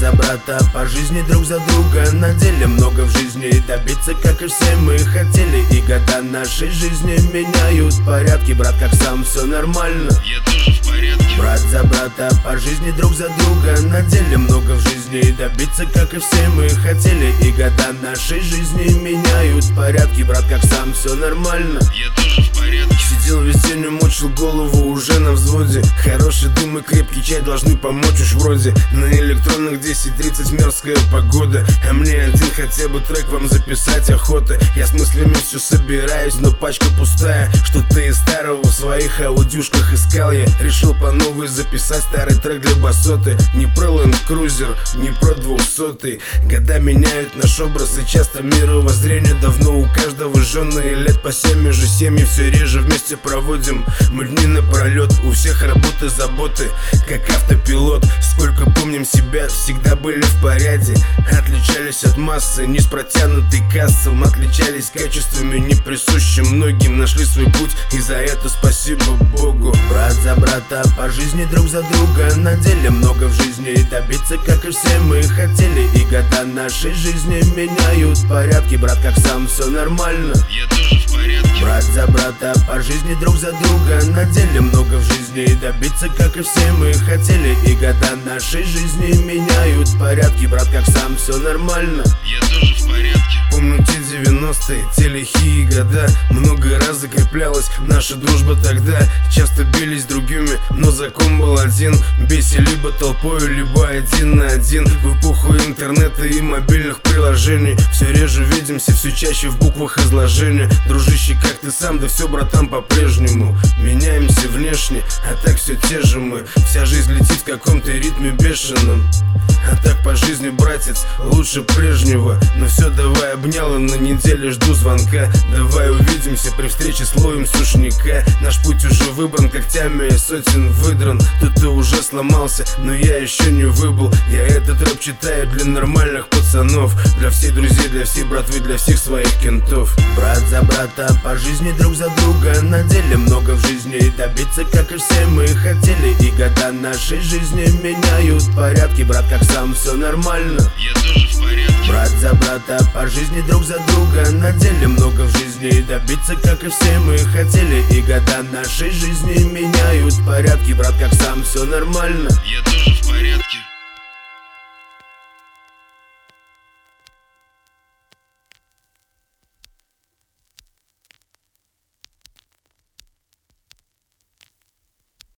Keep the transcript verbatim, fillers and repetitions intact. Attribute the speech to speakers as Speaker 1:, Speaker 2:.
Speaker 1: за брата, по жизни друг за друга. На деле много в жизни и добиться, как и все мы хотели. И года нашей жизни меняют порядки. Брат, как сам, все нормально,
Speaker 2: я тоже в порядке.
Speaker 1: Брат за брата, по жизни друг за друга. На деле много в жизни и добиться, как и все мы хотели. И года нашей жизни меняют порядки. Брат, как сам, все нормально,
Speaker 2: я тоже в порядке.
Speaker 1: Сидел весь день и мучил голову уже на взводе. Хороший дым и крепкий чай должны помочь уж вроде. На электронных десять тридцать мерзкая погода, а мне один хотя бы трек вам записать охота. Я с мыслями все собираюсь, но пачка пустая. Что-то из старого в своих аудюшках искал я. Решил по новой записать старый трек для басоты. Не про Land Cruiser, не про двухсотый. Года меняют наш образ и часто мировоззрение. Давно у каждого жены, лет по семь уже семьи все реже вместе проводим. Мы дни напролет, у всех работы, заботы, как автопилот. Сколько помним себя, всегда были в порядке. Отличались от массы, не с протянутой кассом. Отличались качествами, не присущим многим. Нашли свой путь, и за это спасибо Богу. Брат за брата, по жизни друг за друга. На деле много в жизни и добиться, как и все мы хотели. И года нашей жизни меняют порядки. Брат, как сам, все нормально,
Speaker 2: я тоже в порядке.
Speaker 1: Брат за брата, по жизни друг за друга. На деле много в жизни и добиться, как и все мы хотели. И года нашей жизни меняют порядки. Брат, как сам, все нормально,
Speaker 2: я тоже в порядке.
Speaker 1: Помню те девяностые, те лихие года. Много раз закреплялась наша дружба тогда. Часто бились другими, но закон был один. Бейся либо толпой, либо один на один. В эпоху интернета и мобильных приложений все реже видимся, все чаще в буквах изложения. Дружище, как ты сам, да все, братан, по-прежнему. Меняемся внешне, а так все те же мы. Вся жизнь летит в каком-то ритме бешеном. А так по жизни, братец, лучше прежнего. Но все, давай обнял, и на неделе жду звонка. Давай увидимся при встрече с лоем сушняка. Наш путь уже выбран, когтями и сотен выдран. Кто-то уже сломался, но я еще не выбыл. Я этот рэп читаю для нормальных пацанов. Для всех друзей, для всей братвы, для всех своих кентов. Брат за брата, по жизни друг за друга. На деле много в жизни и добиться, как и все мы хотели. И года нашей жизни меняют порядки. Брат, как сам, все нормально,
Speaker 2: я тоже в порядке.
Speaker 1: Брат за брата, по жизни друг за друга. На деле много в жизни и добиться, как и все мы хотели. И года нашей жизни меняют порядки. Брат, как сам, все нормально,
Speaker 2: я тоже